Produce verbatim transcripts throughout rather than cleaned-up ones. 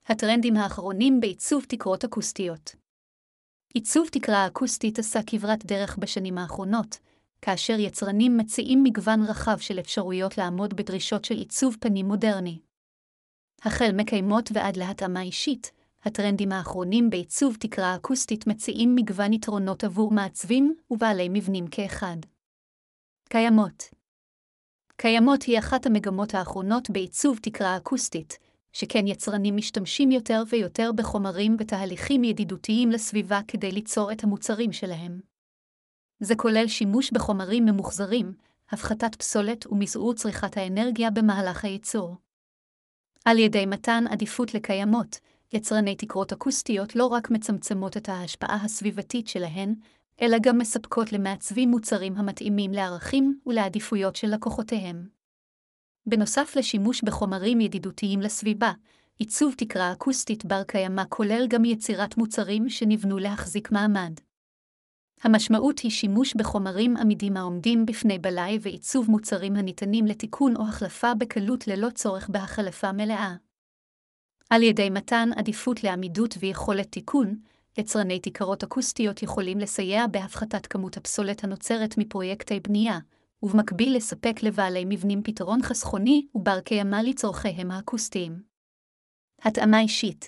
הטרנדים האחרונים בעיצוב תקרות אקוסטיות. עיצוב תקרה אקוסטית עשה כברת דרך בשנים האחרונות, כאשר יצרנים מציעים מגוון רחב של אפשרויות לעמוד בדרישות של עיצוב פנים מודרני. החל מקיימות ועד להתאמה אישית, הטרנדים האחרונים בעיצוב תקרה אקוסטית מציעים מגוון יתרונות עבור מעצבים ובעלי מבנים כאחד. קיימות. קיימות היא אחת המגמות האחרונות בעיצוב תקרה אקוסטית, שכן יצרנים משתמשים יותר ויותר בחומרים ותהליכים ידידותיים לסביבה כדי ליצור את המוצרים שלהם. זה כולל שימוש בחומרים ממוחזרים, הפחתת פסולת ומזעור צריכת האנרגיה במהלך הייצור. על ידי מתן עדיפות לקיימות, יצרני תקרות אקוסטיות לא רק מצמצמות את ההשפעה הסביבתית שלהן, אלא גם מספקות למעצבים מוצרים המתאימים לערכים ולעדיפויות של לקוחותיהם. בנוסף לשימוש בחומרים ידידותיים לסביבה, עיצוב תקרה אקוסטית בר קיימא כולל גם יצירת מוצרים שנבנו להחזיק מעמד. המשמעות היא שימוש בחומרים עמידים העומדים בפני בלאי ועיצוב מוצרים הניתנים לתיקון או החלפה בקלות ללא צורך בהחלפה מלאה. על ידי מתן עדיפות לעמידות ויכולת תיקון, יצרני תקרות אקוסטיות יכולים לסייע בהפחתת כמות הפסולת הנוצרת מפרויקטי בנייה, ובמקביל לספק לבעלי מבנים פתרון חסכוני ובר קיימא לצורכיהם האקוסטיים. התאמה אישית.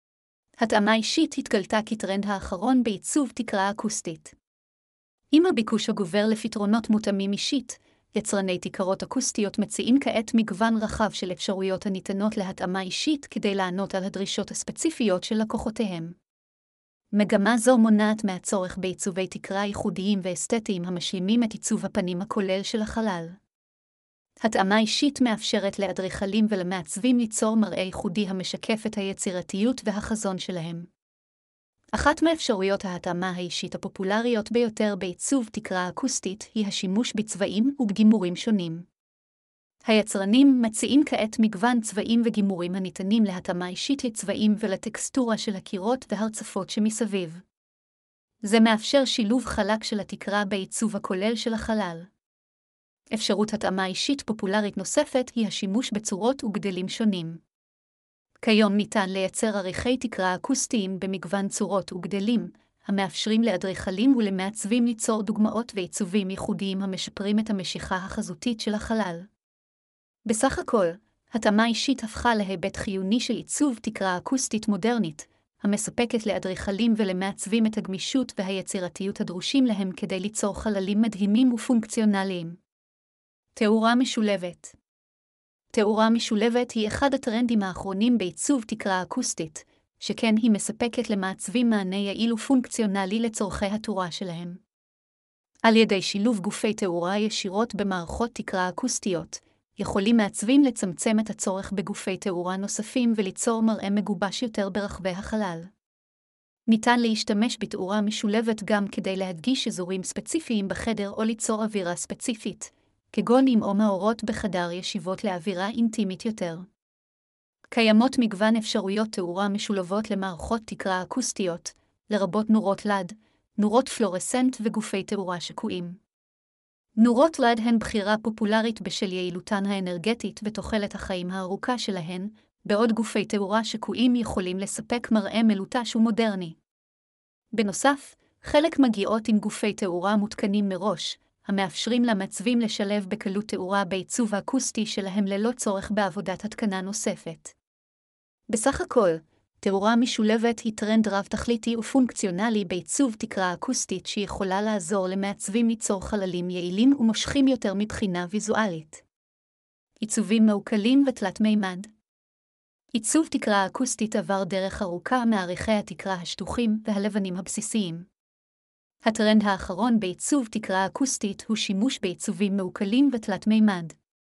התאמה אישית התגלתה כטרנד האחרון בעיצוב תקרה אקוסטית. עם הביקוש הגובר לפתרונות מותאמים אישית, יצרני תקרות אקוסטיות מציעים כעת מגוון רחב של אפשרויות הניתנות להתאמה אישית כדי לענות על הדרישות הספציפיות של לקוחותיהם. מגמה זו מונעת מהצורך בעיצובי תקרה ייחודיים ואסתטיים המשלימים את עיצוב הפנים הכולל של החלל. התאמה אישית מאפשרת לאדריכלים ולמעצבים ליצור מראה ייחודי המשקף את היצירתיות והחזון שלהם. אחת מאפשרויות ההתאמה האישית הפופולריות ביותר בעיצוב תקרה אקוסטית היא השימוש בצבעים ובגימורים שונים. היצרנים מציעים כעת מגוון צבעים וגימורים הניתנים להתאמה אישית לצבעים ולטקסטורה של הקירות והרצפות שמסביב. זה מאפשר שילוב חלק של התקרה בעיצוב הכולל של החלל. אפשרות התאמה אישית פופולרית נוספת היא השימוש בצורות וגדלים שונים. כיום ניתן לייצר עריכי תקרה אקוסטיים במגוון צורות וגדלים, המאפשרים לאדריכלים ולמעצבים ליצור דוגמאות ועיצובים ייחודיים המשפרים את המשיכה החזותית של החלל. בסך הכל, התאמה אישית הפכה להיבט חיוני של עיצוב תקרה אקוסטית מודרנית, המספקת לאדריכלים ולמעצבים את הגמישות והיצירתיות הדרושים להם כדי ליצור חללים מדהימים ופונקציונליים. תאורה משולבת. תאורה משולבת היא אחד הטרנדים האחרונים בעיצוב תקרה אקוסטית, שכן היא מספקת למעצבים מענה יעיל ופונקציונלי לצורכי התאורה שלהם. על ידי שילוב גופי תאורה ישירות במערכות תקרה אקוסטיות, יכולים מעצבים לצמצם את הצורך בגופי תאורה נוספים וליצור מראה מגובש יותר ברחבי החלל. ניתן להשתמש בתאורה משולבת גם כדי להדגיש אזורים ספציפיים בחדר או ליצור אווירה ספציפית, כגון עם או מאורות בחדר ישיבות לאווירה אינטימית יותר. קיימות מגוון אפשרויות תאורה משולבות למערכות תקרה אקוסטיות, לרבות נורות לד, נורות פלורסנט וגופי תאורה שקועים. נורות לד הן בחירה פופולרית בשל יעילותן האנרגטית ותוחלת החיים הארוכה שלהן, בעוד גופי תאורה שקועים יכולים לספק מראה מלוטש ומודרני. בנוסף, חלק מגיעות עם גופי תאורה מותקנים מראש, המאפשרים למעצבים לשלב בקלות תאורה בעיצוב האקוסטי שלהם ללא צורך בעבודת התקנה נוספת. בסך הכל, תאורה משולבת היא טרנד רב-תכליתי ופונקציונלי בעיצוב תקרה אקוסטית שיכולה לעזור למעצבים ליצור חללים יעילים ומושכים יותר מבחינה ויזואלית. עיצובים מעוקלים ותלת מימד. עיצוב תקרה אקוסטית עבר דרך ארוכה מעריכי התקרה השטוחים והלבנים הבסיסיים. הטרנד האחרון בעיצוב תקרה אקוסטית הוא שימוש בעיצובים מעוקלים ותלת מימד.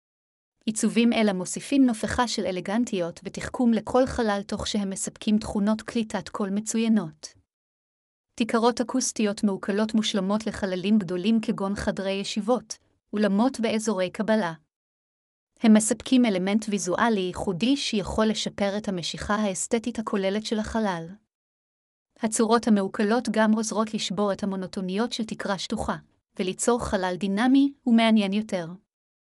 עיצובים אלה מוסיפים נופחה של אלגנטיות ותחכום לכל חלל תוך שהם מספקים תכונות קליטת קול מצוינות. תקרות אקוסטיות מעוקלות מושלמות לחללים גדולים כגון חדרי ישיבות, אולמות ואזורי קבלה. הם מספקים אלמנט ויזואלי ייחודי שיכול לשפר את המשיכה האסתטית הכוללת של החלל. הצורות המעוקלות גם עוזרות לשבור את המונוטוניות של תקרה שטוחה, וליצור חלל דינמי ומעניין יותר.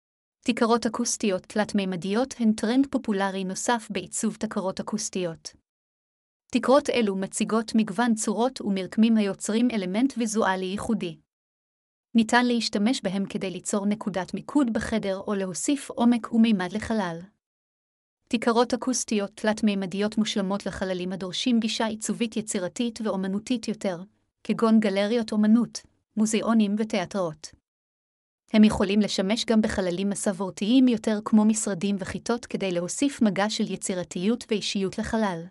תקרות אקוסטיות תלת-מימדיות הן טרנד פופולרי נוסף בעיצוב תקרות אקוסטיות. תקרות אלו מציגות מגוון צורות ומרקמים היוצרים אלמנט ויזואלי ייחודי. ניתן להשתמש בהם כדי ליצור נקודת מיקוד בחדר או להוסיף עומק ומימד לחלל. תקרות אקוסטיות תלת-מימדיות מושלמות לחללים הדורשים גישה עיצובית יצירתית ואומנותית יותר, כגון גלריות אומנות, מוזיאונים ותיאטראות. הם יכולים לשמש גם בחללים מסורתיים יותר כמו משרדים וכיתות כדי להוסיף מגע של יצירתיות ואישיות לחלל.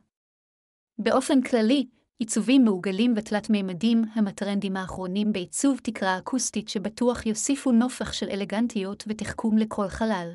באופן כללי, עיצובים מעוגלים ותלת-מימדים הם הטרנדים האחרונים בעיצוב תקרה אקוסטית שבטוח יוסיפו נופך של אלגנטיות ותחכום לכל חלל.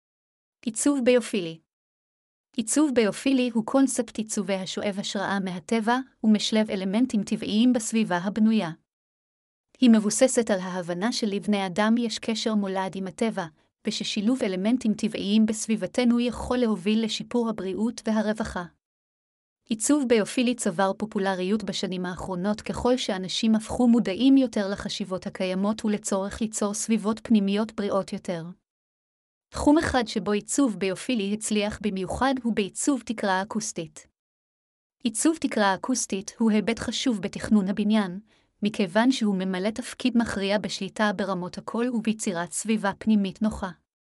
עיצוב ביופילי. עיצוב ביופילי הוא קונספט עיצובי השואב השראה מהטבע ומשלב אלמנטים טבעיים בסביבה הבנויה. היא מבוססת על ההבנה שלבני אדם יש קשר מולד עם הטבע, וששילוב אלמנטים טבעיים בסביבתנו יכול להוביל לשיפור הבריאות והרווחה. עיצוב ביופילי צבר פופולריות בשנים האחרונות ככל שאנשים הפכו מודעים יותר לחשיבות הקיימות ולצורך ליצור סביבות פנימיות בריאות יותר. תחום אחד שבו עיצוב ביופילי הצליח במיוחד הוא בעיצוב תקרה אקוסטית. עיצוב תקרה אקוסטית הוא היבט חשוב בתכנון הבניין, מכיוון שהוא ממלא תפקיד מכריע בשליטה ברמות הקול וביצירת סביבה פנימית נוחה.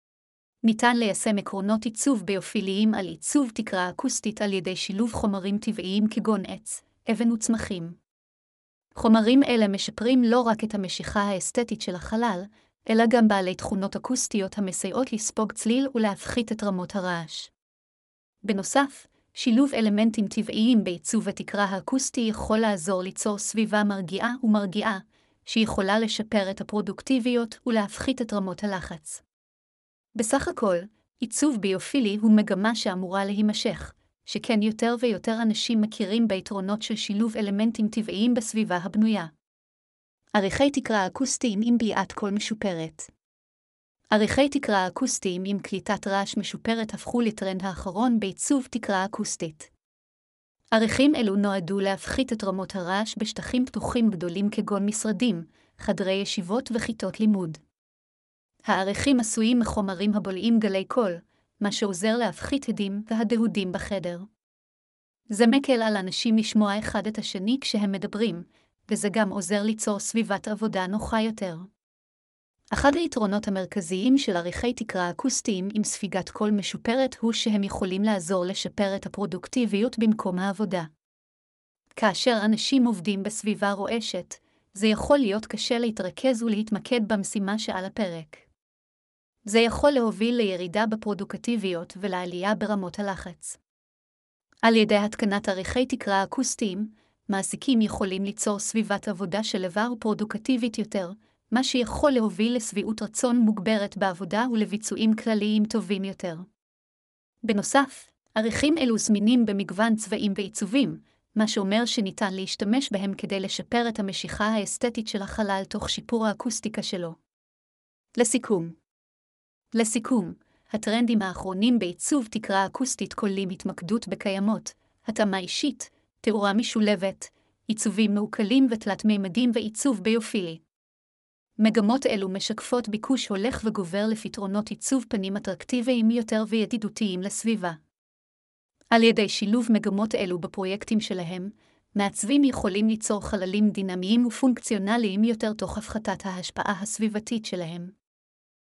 ניתן ליישם עקרונות עיצוב ביופיליים על עיצוב תקרה אקוסטית על ידי שילוב חומרים טבעיים כגון עץ, אבן וצמחים. חומרים אלה משפרים לא רק את המשיכה האסתטית של החלל, אלא גם בעלי תכונות אקוסטיות המסייעות לספוג צליל ולהפחית את רמות הרעש. בנוסף, שילוב אלמנטים טבעיים בעיצוב התקרה האקוסטי יכול לעזור ליצור סביבה מרגיעה ומרגיעה, שיכולה לשפר את הפרודוקטיביות ולהפחית את רמות הלחץ. בסך הכל, עיצוב ביופילי הוא מגמה שאמורה להימשך, שכן יותר ויותר אנשים מכירים ביתרונות של שילוב אלמנטים טבעיים בסביבה הבנויה. עריכי תקרה אקוסטיים עם ביעת קול משופרת. עריכי תקרה אקוסטיים עם קליטת רעש משופרת הפכו לטרנד האחרון בעיצוב תקרה אקוסטית. עריכים אלו נועדו להפחית את רמות הרעש בשטחים פתוחים גדולים כגון משרדים, חדרי ישיבות וכיתות לימוד. העריכים עשויים מחומרים הבולעים גלי קול, מה שעוזר להפחית הדים והדהודים בחדר. זה מקל על אנשים לשמוע אחד את השני כשהם מדברים, וזה גם עוזר ליצור סביבת עבודה נוחה יותר. אחד היתרונות המרכזיים של עריכי תקרה אקוסטיים עם ספיגת קול משופרת הוא שהם יכולים לעזור לשפר את הפרודוקטיביות במקום העבודה. כאשר אנשים עובדים בסביבה רועשת, זה יכול להיות קשה להתרכז ולהתמקד במשימה שעל הפרק. זה יכול להוביל לירידה בפרודוקטיביות ולעלייה ברמות הלחץ. על ידי התקנת עריכי תקרה אקוסטיים, מעסיקים יכולים ליצור סביבת עבודה שלווה ופרודוקטיבית יותר, מה שיכול להוביל לשביעות רצון מוגברת בעבודה ולביצועים כלליים טובים יותר. בנוסף, עריכים אלו זמינים במגוון צבעים ועיצובים, מה שאומר שניתן להשתמש בהם כדי לשפר את המשיכה האסתטית של החלל תוך שיפור האקוסטיקה שלו. לסיכום. לסיכום, הטרנדים האחרונים בעיצוב תקרה אקוסטית כוללים התמקדות בקיימות, התאמה אישית, תאורה משולבת, עיצובים מעוקלים ותלת-מימדים ועיצוב ביופילי. מגמות אלו משקפות ביקוש הולך וגובר לפתרונות עיצוב פנים אטרקטיביים יותר וידידותיים לסביבה. על ידי שילוב מגמות אלו בפרויקטים שלהם, מעצבים יכולים ליצור חללים דינמיים ופונקציונליים יותר תוך הפחתת ההשפעה הסביבתית שלהם.